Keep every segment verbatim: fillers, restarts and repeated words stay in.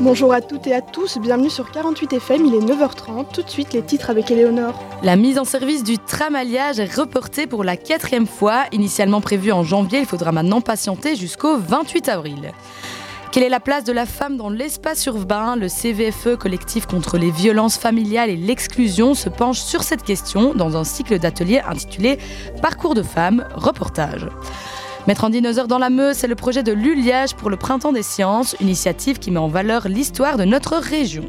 Bonjour à toutes et à tous, bienvenue sur quarante-huit F M, il est neuf heures trente, tout de suite les titres avec Éléonore. La mise en service du tram alliage est reportée pour la quatrième fois. Initialement prévue en janvier, il faudra maintenant patienter jusqu'au vingt-huit avril. Quelle est la place de la femme dans l'espace urbain ? Le C V F E, collectif contre les violences familiales et l'exclusion, se penche sur cette question dans un cycle d'ateliers intitulé « Parcours de femmes, reportage ». Mettre un dinosaure dans la Meuse, c'est le projet de l'U L I A G pour le Printemps des Sciences, initiative qui met en valeur l'histoire de notre région.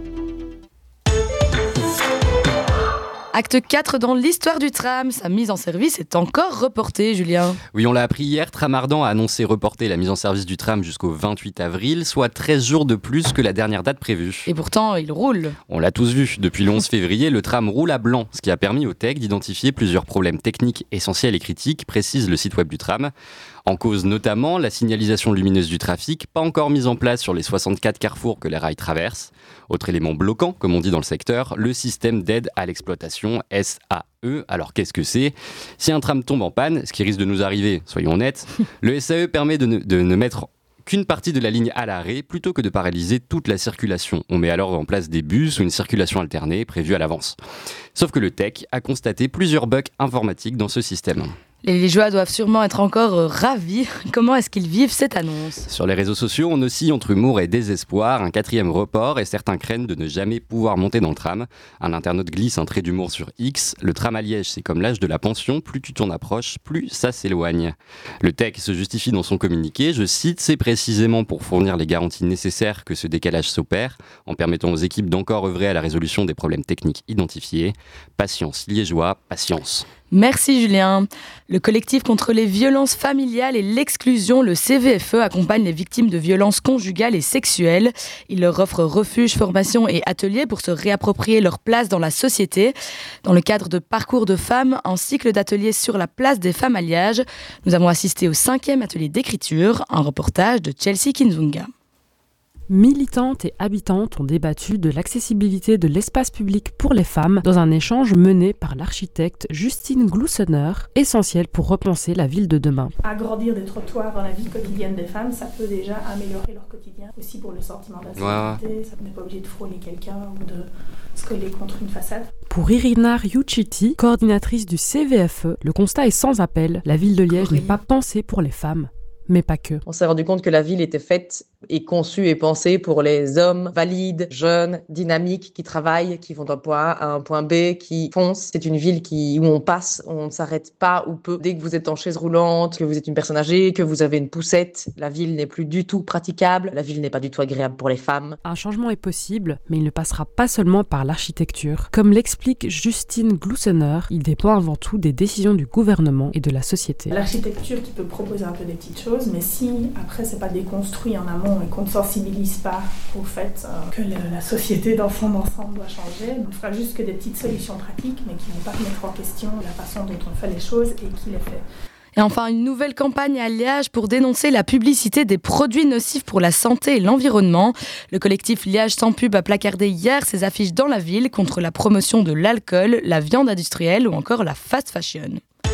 Acte quatre dans l'histoire du tram, sa mise en service est encore reportée, Julien. Oui, on l'a appris hier, Tramardent a annoncé reporter la mise en service du tram jusqu'au vingt-huit avril, soit treize jours de plus que la dernière date prévue. Et pourtant, il roule. On l'a tous vu, depuis le onze février, le tram roule à blanc, ce qui a permis au T E C d'identifier plusieurs problèmes techniques essentiels et critiques, précise le site web du tram. En cause notamment la signalisation lumineuse du trafic, pas encore mise en place sur les soixante-quatre carrefours que les rails traversent. Autre élément bloquant, comme on dit dans le secteur, le système d'aide à l'exploitation S A E. Alors qu'est-ce que c'est ? Si un tram tombe en panne, ce qui risque de nous arriver, soyons honnêtes, le S A E permet de ne, de ne mettre qu'une partie de la ligne à l'arrêt plutôt que de paralyser toute la circulation. On met alors en place des bus ou une circulation alternée prévue à l'avance. Sauf que le T E C a constaté plusieurs bugs informatiques dans ce système. Les Liégeois doivent sûrement être encore euh, ravis. Comment est-ce qu'ils vivent cette annonce ? Sur les réseaux sociaux, on oscille entre humour et désespoir, un quatrième report et certains craignent de ne jamais pouvoir monter dans le tram. Un internaute glisse un trait d'humour sur X. Le tram à Liège, c'est comme l'âge de la pension, plus tu t'en approches, plus ça s'éloigne. Le T E C se justifie dans son communiqué, je cite, c'est précisément pour fournir les garanties nécessaires que ce décalage s'opère, en permettant aux équipes d'encore œuvrer à la résolution des problèmes techniques identifiés. Patience, Liégeois, patience. Merci Julien. Le collectif contre les violences familiales et l'exclusion, le C V F E, accompagne les victimes de violences conjugales et sexuelles. Il leur offre refuge, formation et ateliers pour se réapproprier leur place dans la société. Dans le cadre de Parcours de femmes, un cycle d'ateliers sur la place des femmes à Liège, nous avons assisté au cinquième atelier d'écriture, un reportage de Chelsea Kinzunga. Militantes et habitantes ont débattu de l'accessibilité de l'espace public pour les femmes dans un échange mené par l'architecte Justine Glussener, essentiel pour repenser la ville de demain. Agrandir des trottoirs dans la vie quotidienne des femmes, ça peut déjà améliorer leur quotidien, aussi pour le sentiment d'insécurité. Ouais. Ça n'est pas obligé de frôler quelqu'un ou de se coller contre une façade. Pour Irina Ryuchiti, coordinatrice du C V F E, le constat est sans appel. La ville de Liège oui. n'est pas pensée pour les femmes. Mais pas que. On s'est rendu compte que la ville était faite et conçue et pensée pour les hommes valides, jeunes, dynamiques, qui travaillent, qui vont d'un point A à un point B, qui foncent. C'est une ville qui, où on passe, on ne s'arrête pas ou peu. Dès que vous êtes en chaise roulante, que vous êtes une personne âgée, que vous avez une poussette, la ville n'est plus du tout praticable. La ville n'est pas du tout agréable pour les femmes. Un changement est possible, mais il ne passera pas seulement par l'architecture. Comme l'explique Justine Glussener, il dépend avant tout des décisions du gouvernement et de la société. L'architecture qui peut proposer un peu des petites choses, mais si après c'est pas déconstruit en amont et qu'on ne sensibilise pas au fait euh, que le, la société dans son ensemble doit changer, on ne fera juste que des petites solutions pratiques mais qui ne vont pas remettre en question la façon dont on fait les choses et qui les fait. Et enfin, une nouvelle campagne à Liège pour dénoncer la publicité des produits nocifs pour la santé et l'environnement. Le collectif Liège sans pub a placardé hier ses affiches dans la ville contre la promotion de l'alcool, la viande industrielle ou encore la fast fashion.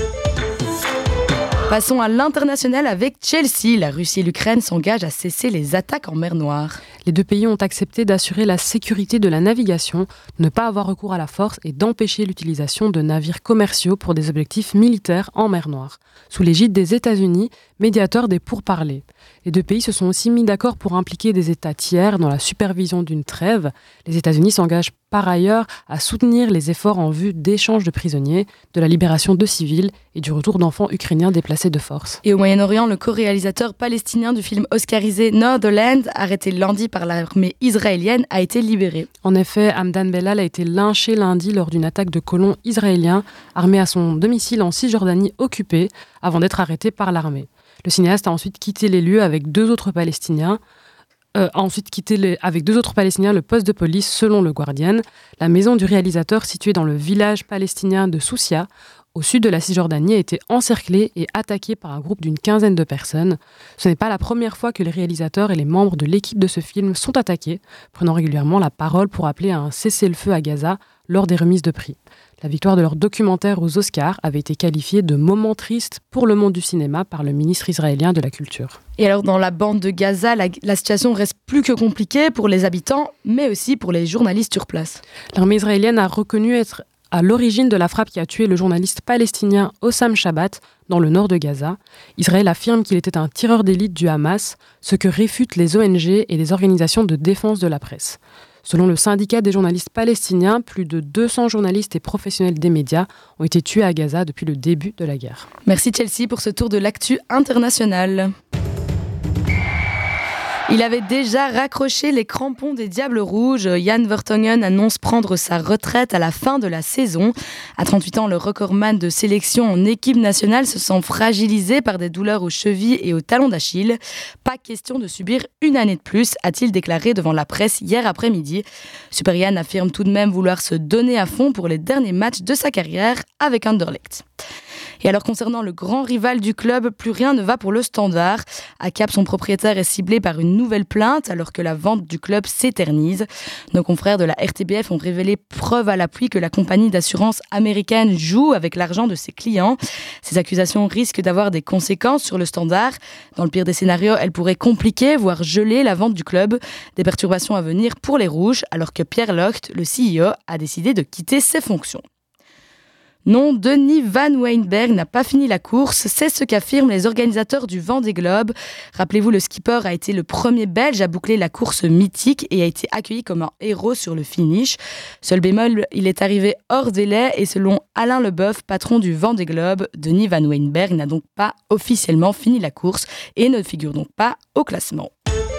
Passons à l'international avec Chelsea. La Russie et l'Ukraine s'engagent à cesser les attaques en mer Noire. Les deux pays ont accepté d'assurer la sécurité de la navigation, de ne pas avoir recours à la force et d'empêcher l'utilisation de navires commerciaux pour des objectifs militaires en mer Noire, sous l'égide des États-Unis, médiateurs des pourparlers. Les deux pays se sont aussi mis d'accord pour impliquer des États tiers dans la supervision d'une trêve. Les États-Unis s'engagent par ailleurs à soutenir les efforts en vue d'échanges de prisonniers, de la libération de civils et du retour d'enfants ukrainiens déplacés de force. Et au Moyen-Orient, le co-réalisateur palestinien du film oscarisé Northern, arrêté lundi par l'armée israélienne, a été libéré. En effet, Hamdan Bellal a été lynché lundi lors d'une attaque de colons israéliens armés à son domicile en Cisjordanie occupée avant d'être arrêté par l'armée. Le cinéaste a ensuite quitté les lieux avec deux autres Palestiniens. Euh, a ensuite quitté les, avec deux autres Palestiniens le poste de police selon le Guardian. La maison du réalisateur, située dans le village palestinien de Sousia, au sud de la Cisjordanie, a été encerclée et attaquée par un groupe d'une quinzaine de personnes. Ce n'est pas la première fois que les réalisateurs et les membres de l'équipe de ce film sont attaqués, prenant régulièrement la parole pour appeler à un cessez-le-feu à Gaza lors des remises de prix. La victoire de leur documentaire aux Oscars avait été qualifiée de moment triste pour le monde du cinéma par le ministre israélien de la Culture. Et alors dans la bande de Gaza, la, la situation reste plus que compliquée pour les habitants, mais aussi pour les journalistes sur place. L'armée israélienne a reconnu être à l'origine de la frappe qui a tué le journaliste palestinien Hossam Shabbat dans le nord de Gaza. Israël affirme qu'il était un tireur d'élite du Hamas, ce que réfutent les O N G et les organisations de défense de la presse. Selon le syndicat des journalistes palestiniens, plus de deux cents journalistes et professionnels des médias ont été tués à Gaza depuis le début de la guerre. Merci Chelsea pour ce tour de l'actu international. Il avait déjà raccroché les crampons des Diables Rouges. Jan Vertonghen annonce prendre sa retraite à la fin de la saison. À trente-huit ans, le recordman de sélection en équipe nationale se sent fragilisé par des douleurs aux chevilles et aux talons d'Achille. Pas question de subir une année de plus, a-t-il déclaré devant la presse hier après-midi. Super Jan affirme tout de même vouloir se donner à fond pour les derniers matchs de sa carrière avec Anderlecht. Et alors concernant le grand rival du club, plus rien ne va pour le Standard. À Cap, son propriétaire est ciblé par une nouvelle plainte alors que la vente du club s'éternise. Nos confrères de la R T B F ont révélé preuve à l'appui que la compagnie d'assurance américaine joue avec l'argent de ses clients. Ces accusations risquent d'avoir des conséquences sur le Standard. Dans le pire des scénarios, elles pourraient compliquer, voire geler la vente du club. Des perturbations à venir pour les Rouges alors que Pierre Locht, le C E O, a décidé de quitter ses fonctions. Non, Denis Van Weinberg n'a pas fini la course, c'est ce qu'affirment les organisateurs du Vendée Globe. Rappelez-vous, le skipper a été le premier Belge à boucler la course mythique et a été accueilli comme un héros sur le finish. Seul bémol, il est arrivé hors délai et selon Alain Leboeuf, patron du Vendée Globe, Denis Van Weinberg n'a donc pas officiellement fini la course et ne figure donc pas au classement.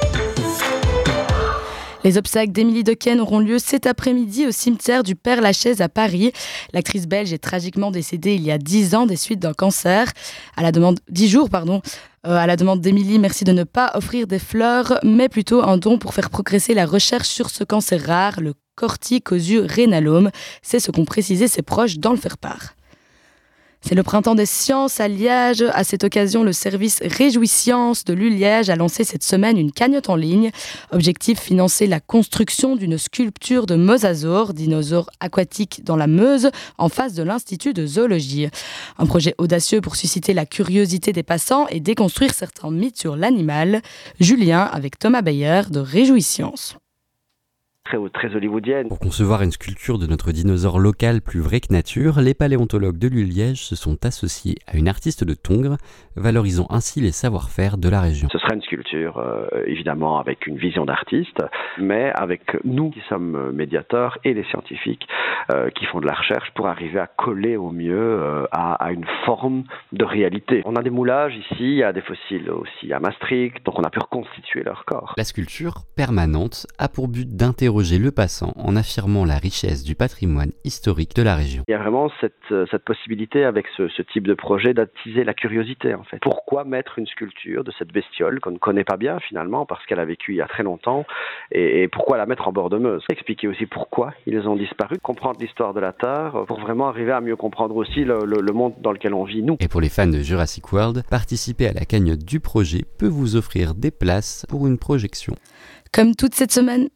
Les obsèques d'Émilie Dequesne auront lieu cet après-midi au cimetière du Père-Lachaise à Paris. L'actrice belge est tragiquement décédée il y a dix ans des suites d'un cancer. À la demande, dix jours, pardon. Euh, à la demande d'Émilie, merci de ne pas offrir des fleurs, mais plutôt un don pour faire progresser la recherche sur ce cancer rare, le corticosurénalome. C'est ce qu'ont précisé ses proches dans le faire-part. C'est le printemps des sciences à Liège. À cette occasion, le service Réjouissance de l'U Liège a lancé cette semaine une cagnotte en ligne. Objectif, financer la construction d'une sculpture de mosasaure, dinosaure aquatique dans la Meuse, en face de l'Institut de zoologie. Un projet audacieux pour susciter la curiosité des passants et déconstruire certains mythes sur l'animal. Julien avec Thomas Bayer de Réjouissance. Très, très hollywoodienne. Pour concevoir une sculpture de notre dinosaure local plus vrai que nature, les paléontologues de l'U Liège se sont associés à une artiste de Tongres, valorisant ainsi les savoir-faire de la région. Ce sera une sculpture, euh, évidemment, avec une vision d'artiste, mais avec nous qui sommes médiateurs et les scientifiques euh, qui font de la recherche pour arriver à coller au mieux euh, à, à une forme de réalité. On a des moulages ici, il y a des fossiles aussi à Maastricht, donc on a pu reconstituer leur corps. La sculpture permanente a pour but d'interroger le passant en affirmant la richesse du patrimoine historique de la région. Il y a vraiment cette, cette possibilité avec ce, ce type de projet d'attiser la curiosité en fait. Pourquoi mettre une sculpture de cette bestiole qu'on ne connaît pas bien finalement parce qu'elle a vécu il y a très longtemps et, et pourquoi la mettre en bord de Meuse? Expliquer aussi pourquoi ils ont disparu, comprendre l'histoire de la Terre pour vraiment arriver à mieux comprendre aussi le, le, le monde dans lequel on vit nous. Et pour les fans de Jurassic World, participer à la cagnotte du projet peut vous offrir des places pour une projection. Comme toute cette semaine,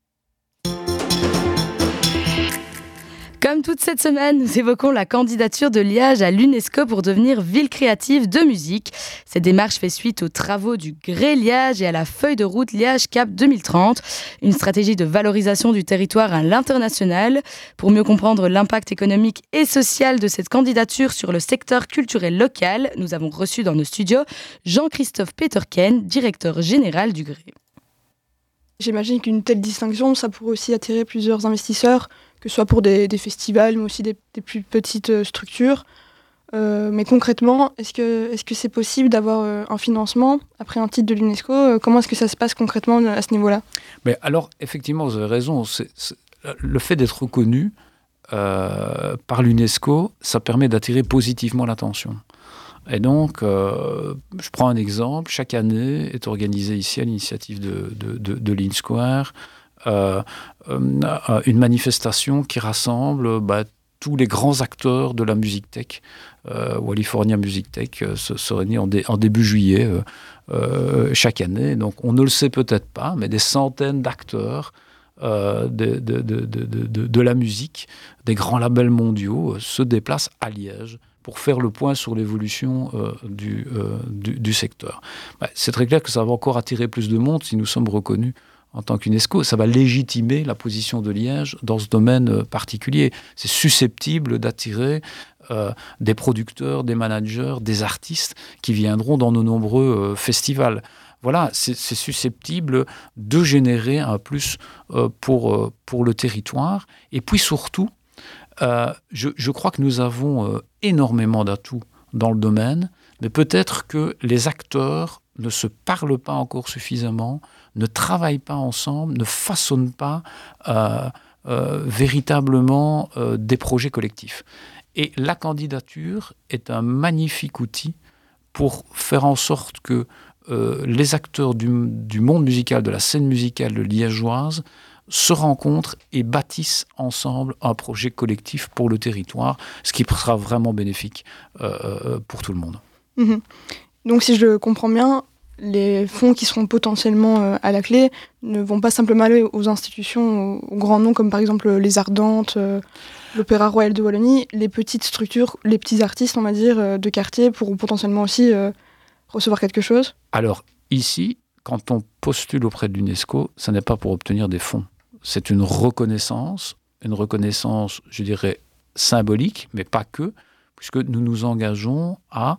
Comme toute cette semaine, nous évoquons la candidature de Liège à l'UNESCO pour devenir ville créative de musique. Cette démarche fait suite aux travaux du Gré Liège et à la feuille de route Liège Cap deux mille trente, une stratégie de valorisation du territoire à l'international. Pour mieux comprendre l'impact économique et social de cette candidature sur le secteur culturel local, nous avons reçu dans nos studios Jean-Christophe Peterken, directeur général du Gré. J'imagine qu'une telle distinction, ça pourrait aussi attirer plusieurs investisseurs, que ce soit pour des, des festivals, mais aussi des, des plus petites structures. Euh, mais concrètement, est-ce que, est-ce que c'est possible d'avoir euh, un financement après un titre de l'UNESCO? euh, Comment est-ce que ça se passe concrètement à ce niveau-là? Mais alors, effectivement, vous avez raison. C'est, c'est, le fait d'être reconnu euh, par l'UNESCO, ça permet d'attirer positivement l'attention. Et donc, euh, je prends un exemple. Chaque année est organisée ici, à l'initiative de, de, de, de Lean Square, euh, euh, une manifestation qui rassemble bah, tous les grands acteurs de la musique tech. Euh, California Music Tech euh, se, se réunit en, dé, en début juillet euh, euh, chaque année. Donc, on ne le sait peut-être pas, mais des centaines d'acteurs euh, de, de, de, de, de, de la musique, des grands labels mondiaux, euh, se déplacent à Liège pour faire le point sur l'évolution euh, du, euh, du, du secteur. Ben, c'est très clair que ça va encore attirer plus de monde si nous sommes reconnus en tant qu'UNESCO. Ça va légitimer la position de Liège dans ce domaine particulier. C'est susceptible d'attirer euh, des producteurs, des managers, des artistes qui viendront dans nos nombreux euh, festivals. Voilà, c'est, c'est susceptible de générer un plus euh, pour, euh, pour le territoire. Et puis surtout, euh, je, je crois que nous avons euh, énormément d'atouts dans le domaine, mais peut-être que les acteurs ne se parlent pas encore suffisamment, ne travaillent pas ensemble, ne façonnent pas euh, euh, véritablement euh, des projets collectifs. Et la candidature est un magnifique outil pour faire en sorte que euh, les acteurs du, du monde musical, de la scène musicale liégeoise, se rencontrent et bâtissent ensemble un projet collectif pour le territoire, ce qui sera vraiment bénéfique euh, pour tout le monde. Mmh. Donc si je comprends bien, les fonds qui seront potentiellement euh, à la clé ne vont pas simplement aller aux institutions, aux, aux grands noms comme par exemple les Ardentes, euh, l'Opéra Royal de Wallonie. Les petites structures, les petits artistes, on va dire, euh, de quartier pourront potentiellement aussi euh, recevoir quelque chose. Alors ici, quand on postule auprès de l'UNESCO, ce n'est pas pour obtenir des fonds. C'est une reconnaissance, une reconnaissance, je dirais, symbolique, mais pas que, puisque nous nous engageons à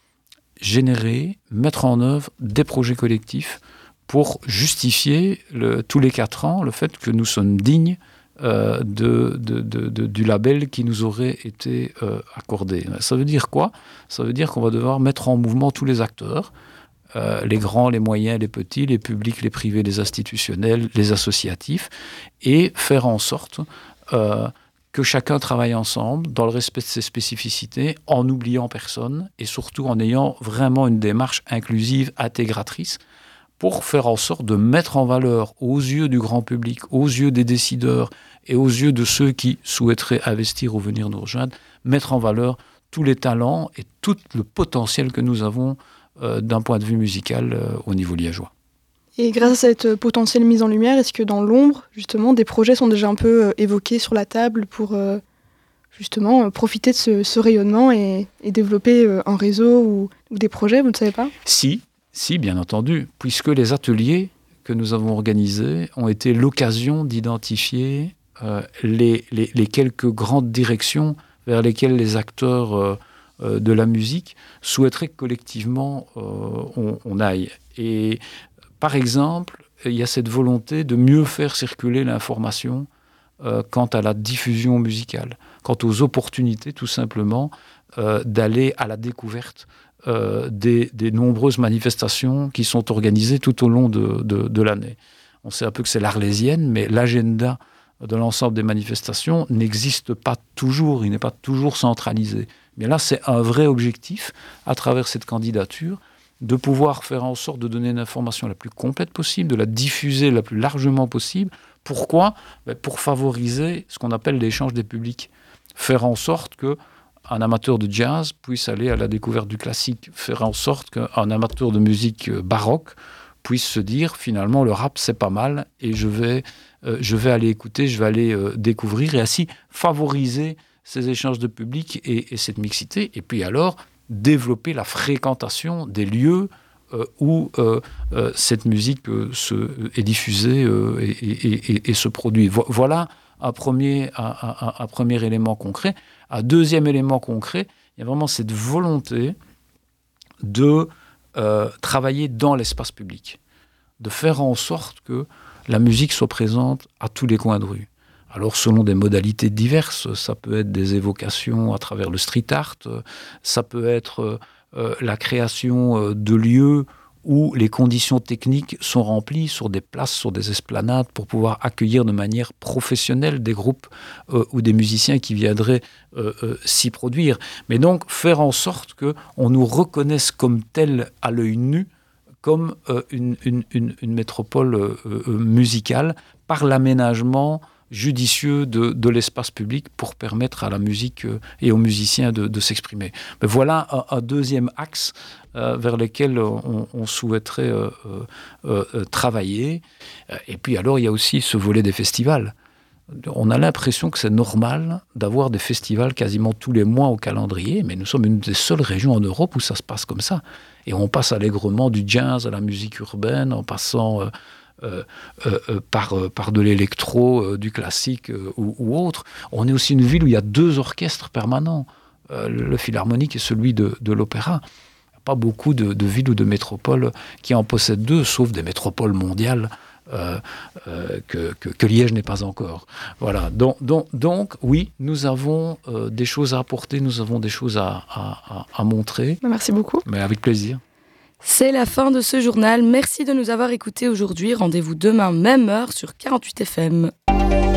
générer, mettre en œuvre des projets collectifs pour justifier le, tous les quatre ans le fait que nous sommes dignes euh, de, de, de, de, du label qui nous aurait été euh, accordé. Ça veut dire quoi ? Ça veut dire qu'on va devoir mettre en mouvement tous les acteurs, euh, les grands, les moyens, les petits, les publics, les privés, les institutionnels, les associatifs, et faire en sorte euh, que chacun travaille ensemble dans le respect de ses spécificités, en n'oubliant personne et surtout en ayant vraiment une démarche inclusive, intégratrice, pour faire en sorte de mettre en valeur aux yeux du grand public, aux yeux des décideurs et aux yeux de ceux qui souhaiteraient investir ou venir nous rejoindre, mettre en valeur tous les talents et tout le potentiel que nous avons euh, d'un point de vue musical euh, au niveau liégeois. Et grâce à cette potentielle mise en lumière, est-ce que dans l'ombre, justement, des projets sont déjà un peu euh, évoqués sur la table pour euh, justement euh, profiter de ce, ce rayonnement et, et développer euh, un réseau ou, ou des projets, vous ne savez pas ? Si, si, bien entendu, puisque les ateliers que nous avons organisés ont été l'occasion d'identifier euh, les, les, les quelques grandes directions vers lesquelles les acteurs euh, euh, de la musique souhaiteraient que collectivement euh, on, on aille. Et par exemple, il y a cette volonté de mieux faire circuler l'information euh, quant à la diffusion musicale, quant aux opportunités tout simplement euh, d'aller à la découverte euh, des, des nombreuses manifestations qui sont organisées tout au long de, de, de l'année. On sait un peu que c'est l'Arlésienne, mais l'agenda de l'ensemble des manifestations n'existe pas toujours, il n'est pas toujours centralisé. Mais là, c'est un vrai objectif à travers cette candidature, de pouvoir faire en sorte de donner une information la plus complète possible, de la diffuser la plus largement possible. Pourquoi ? Ben pour favoriser ce qu'on appelle l'échange des publics. Faire en sorte qu'un amateur de jazz puisse aller à la découverte du classique. Faire en sorte qu'un amateur de musique baroque puisse se dire, finalement, le rap, c'est pas mal, et je vais, euh, je vais aller écouter, je vais aller euh, découvrir, et ainsi favoriser ces échanges de public et, et cette mixité. Et puis alors, développer la fréquentation des lieux euh, où euh, euh, cette musique euh, se, euh, est diffusée euh, et, et, et, et se produit. Vo- voilà un premier, un, un, un premier élément concret. Un deuxième élément concret, il y a vraiment cette volonté de euh, travailler dans l'espace public, de faire en sorte que la musique soit présente à tous les coins de rue. Alors, selon des modalités diverses, ça peut être des évocations à travers le street art, ça peut être euh, la création euh, de lieux où les conditions techniques sont remplies sur des places, sur des esplanades, pour pouvoir accueillir de manière professionnelle des groupes euh, ou des musiciens qui viendraient euh, euh, s'y produire. Mais donc, faire en sorte qu'on nous reconnaisse comme tel à l'œil nu, comme euh, une, une, une, une métropole euh, euh, musicale, par l'aménagement judicieux de, de l'espace public pour permettre à la musique et aux musiciens de, de s'exprimer. Mais voilà un, un deuxième axe euh, vers lequel on, on souhaiterait euh, euh, euh, travailler. Et puis alors, il y a aussi ce volet des festivals. On a l'impression que c'est normal d'avoir des festivals quasiment tous les mois au calendrier, mais nous sommes une des seules régions en Europe où ça se passe comme ça. Et on passe allègrement du jazz à la musique urbaine, en passant euh, euh, euh, par, euh, par de l'électro, euh, du classique euh, ou, ou autre. On est aussi une ville où il y a deux orchestres permanents, euh, le philharmonique et celui de, de l'opéra. Il n'y a pas beaucoup de, de villes ou de métropoles qui en possèdent deux, sauf des métropoles mondiales. Euh, euh, que, que, que Liège n'est pas encore. Voilà. Donc, donc, donc oui, nous avons euh, des choses à apporter, nous avons des choses à, à, à montrer. Merci beaucoup. Mais avec plaisir. C'est la fin de ce journal. Merci de nous avoir écoutés aujourd'hui. Rendez-vous demain, même heure, sur quarante-huit F M.